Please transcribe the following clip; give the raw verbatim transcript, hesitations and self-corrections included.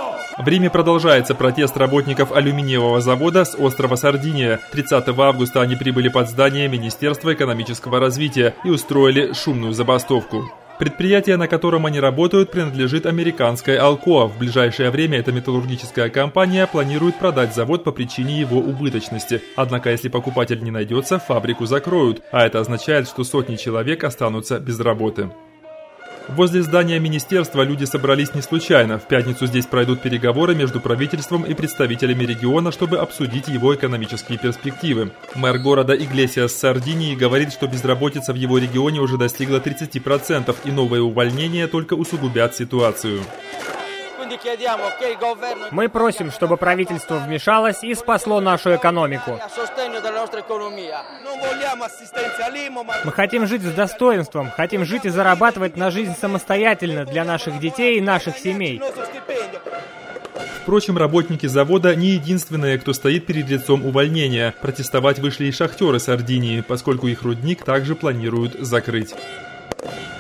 В Риме продолжается протест работников алюминиевого завода с острова Сардиния. тридцатого августа они прибыли под здание Министерства экономического развития и устроили шумную забастовку. Предприятие, на котором они работают, принадлежит американской Alcoa. В ближайшее время эта металлургическая компания планирует продать завод по причине его убыточности. Однако, если покупатель не найдется, фабрику закроют, а это означает, что сотни человек останутся без работы. Возле здания министерства люди собрались не случайно. В пятницу здесь пройдут переговоры между правительством и представителями региона, чтобы обсудить его экономические перспективы. Мэр города Иглесиас Сардинии говорит, что безработица в его регионе уже достигла тридцати процентов, и новые увольнения только усугубят ситуацию. Мы просим, чтобы правительство вмешалось и спасло нашу экономику. Мы хотим жить с достоинством, хотим жить и зарабатывать на жизнь самостоятельно для наших детей и наших семей. Впрочем, работники завода не единственные, кто стоит перед лицом увольнения. Протестовать вышли и шахтеры Сардинии, поскольку их рудник также планируют закрыть.